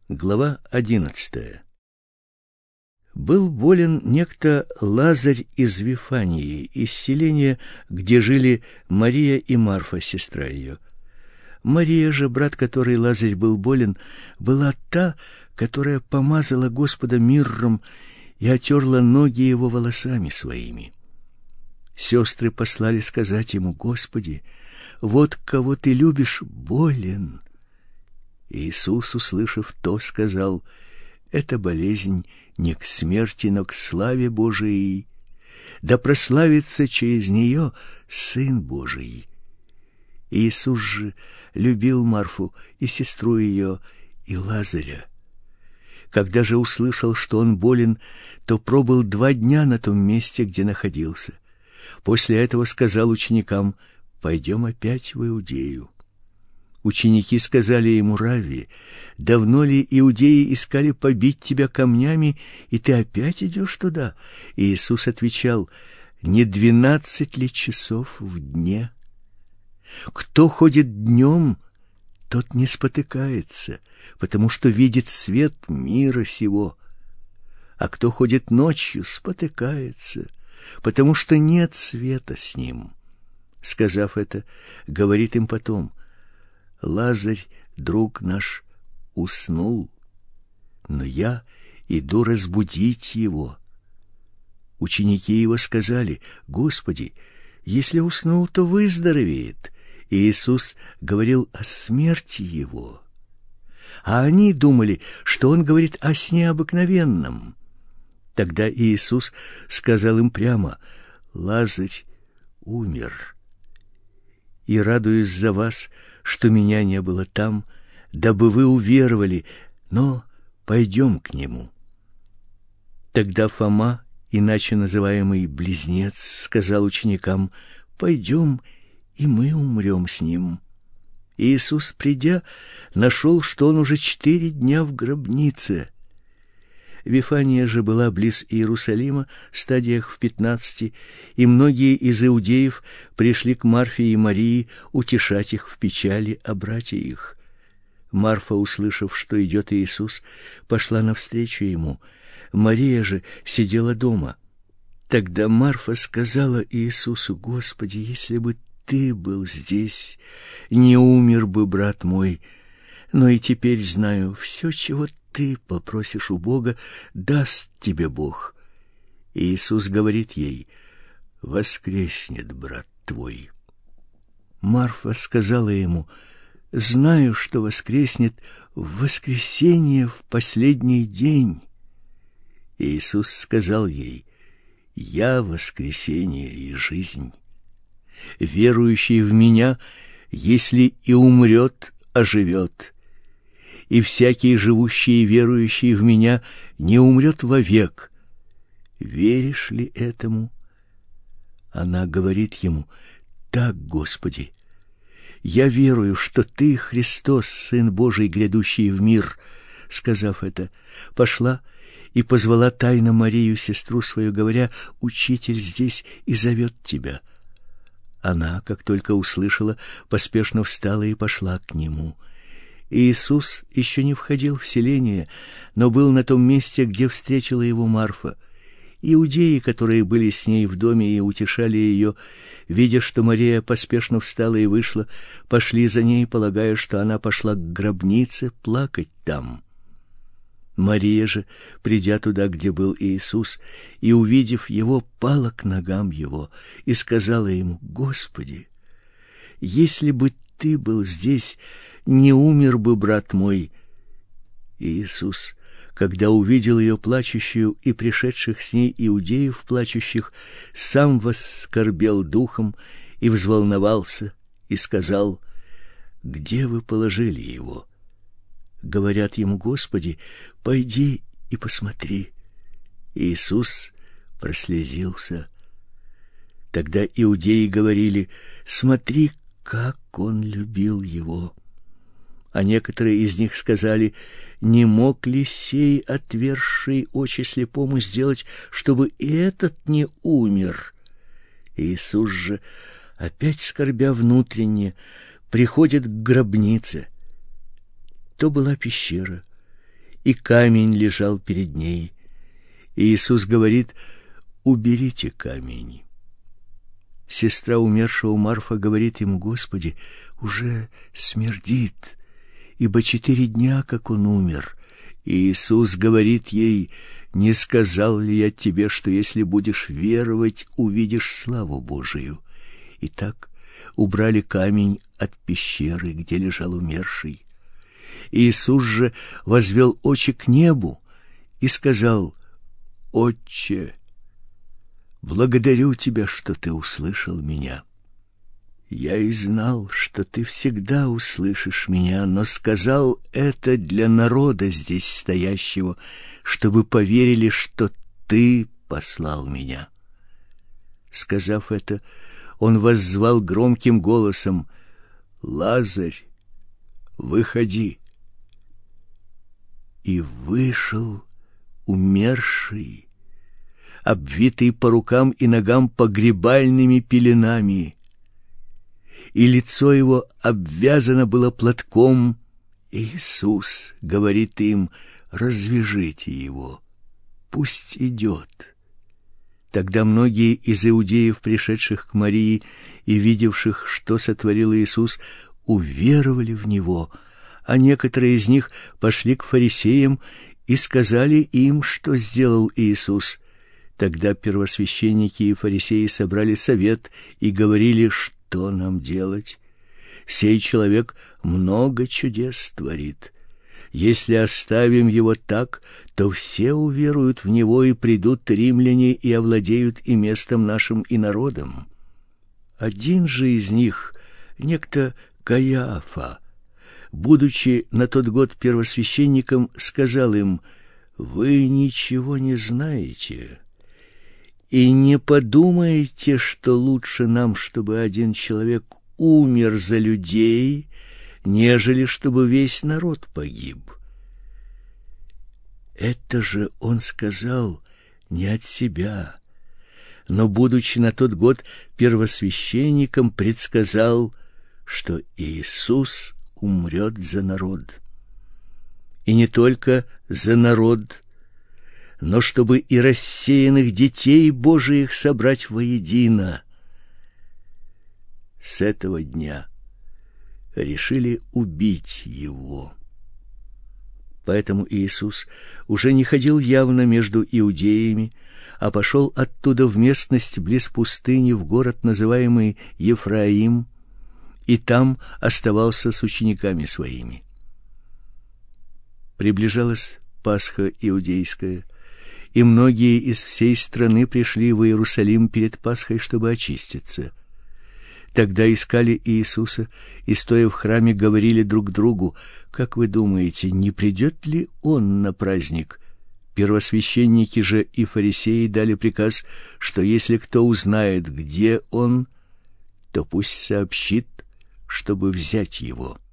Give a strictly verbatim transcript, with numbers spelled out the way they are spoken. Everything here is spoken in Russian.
Глава одиннадцатая. Был болен некто Лазарь из Вифании, из селения, где жили Мария и Марфа, сестра ее. Мария же, брат которой Лазарь был болен, была та, которая помазала Господа мирром и отерла ноги его волосами своими. Сестры послали сказать ему: «Господи, вот кого ты любишь, болен». Иисус, услышав то, сказал: «Эта болезнь не к смерти, но к славе Божией, да прославится через нее Сын Божий». Иисус же любил Марфу и сестру ее, и Лазаря. Когда же услышал, что он болен, то пробыл два дня на том месте, где находился. После этого сказал ученикам: «Пойдем опять в Иудею». Ученики сказали ему: «Равви, давно ли иудеи искали побить тебя камнями, и ты опять идешь туда?» И Иисус отвечал: «Не двенадцать ли часов в дне? Кто ходит днем, тот не спотыкается, потому что видит свет мира сего. А кто ходит ночью, спотыкается, потому что нет света с ним». Сказав это, говорит им потом: «Лазарь, друг наш, уснул, но я иду разбудить его». Ученики его сказали: «Господи, если уснул, то выздоровеет». И Иисус говорил о смерти его, а они думали, что он говорит о сне обыкновенном. Тогда Иисус сказал им прямо: «Лазарь умер, и радуюсь за вас, что меня не было там, дабы вы уверовали, но пойдем к нему». Тогда Фома, иначе называемый Близнец, сказал ученикам: «Пойдем, и мы умрем с ним». Иисус, придя, нашел, что он уже четыре дня в гробнице. Вифания же была близ Иерусалима, стадиях в пятнадцати, и многие из иудеев пришли к Марфе и Марии утешать их в печали о брате их. Марфа, услышав, что идет Иисус, пошла навстречу ему. Мария же сидела дома. Тогда Марфа сказала Иисусу: «Господи, если бы ты был здесь, не умер бы брат мой. Но и теперь знаю, все, чего ты попросишь у Бога, даст тебе Бог». Иисус говорит ей: «Воскреснет брат твой». Марфа сказала ему: «Знаю, что воскреснет в воскресенье в последний день». Иисус сказал ей: «Я воскресение и жизнь. Верующий в меня, если и умрет, оживет, и всякий, живущий и верующий в меня, не умрет вовек. Веришь ли этому?» Она говорит ему: «Так, Господи, я верую, что ты Христос, Сын Божий, грядущий в мир». Сказав это, пошла и позвала тайно Марию, сестру свою, говоря: «Учитель здесь и зовет тебя». Она, как только услышала, поспешно встала и пошла к нему. Иисус еще не входил в селение, но был на том месте, где встретила его Марфа. Иудеи, которые были с ней в доме и утешали ее, видя, что Мария поспешно встала и вышла, пошли за ней, полагая, что она пошла к гробнице плакать там. Мария же, придя туда, где был Иисус, и увидев его, пала к ногам его и сказала ему: «Господи, если бы ты был здесь, не умер бы брат мой». Иисус, когда увидел ее плачущую и пришедших с ней иудеев плачущих, сам воскорбел духом и взволновался и сказал: «Где вы положили его?» Говорят ему: «Господи, пойди и посмотри». Иисус прослезился. Тогда иудеи говорили: «Смотри, как он любил его». А некоторые из них сказали: «Не мог ли сей, отверзший очи слепому, сделать, чтобы и этот не умер?» Иисус же, опять скорбя внутренне, приходит к гробнице. То была пещера, и камень лежал перед ней. И Иисус говорит: уберите камень. Сестра умершего Марфа говорит ему: Господи, уже смердит, ибо четыре дня, как он умер. И Иисус говорит ей: не сказал ли я тебе, что если будешь веровать, увидишь славу Божию? Итак, убрали камень от пещеры, где лежал умерший. Иисус же возвел очи к небу и сказал: Отче, благодарю тебя, что ты услышал меня. Я и знал, что ты всегда услышишь меня, но сказал это для народа здесь стоящего, чтобы поверили, что ты послал меня. Сказав это, он воззвал громким голосом: Лазарь, выходи. И вышел умерший, обвитый по рукам и ногам погребальными пеленами, и лицо его обвязано было платком. Иисус говорит им: развяжите его, пусть идет. Тогда многие из иудеев, пришедших к Марии и видевших, что сотворил Иисус, уверовали в него, а некоторые из них пошли к фарисеям и сказали им, что сделал Иисус. Тогда первосвященники и фарисеи собрали совет и говорили: что нам делать? Сей человек много чудес творит. Если оставим его так, то все уверуют в него, и придут римляне и овладеют и местом нашим, и народом. Один же из них, некто Каиафа, будучи на тот год первосвященником, сказал им: вы ничего не знаете и не подумаете, что лучше нам, чтобы один человек умер за людей, нежели чтобы весь народ погиб. Это же он сказал не от себя, но, будучи на тот год первосвященником, предсказал, что Иисус умрет за народ. И не только за народ, но чтобы и рассеянных детей Божиих собрать воедино. С этого дня решили убить его. Поэтому Иисус уже не ходил явно между иудеями, а пошел оттуда в местность близ пустыни, в город, называемый Ефраим, и там оставался с учениками своими. Приближалась Пасха иудейская, и многие из всей страны пришли в Иерусалим перед Пасхой, чтобы очиститься. Тогда искали Иисуса и, стоя в храме, говорили друг другу: как вы думаете, не придет ли он на праздник? Первосвященники же и фарисеи дали приказ, что если кто узнает, где он, то пусть сообщит, чтобы взять его.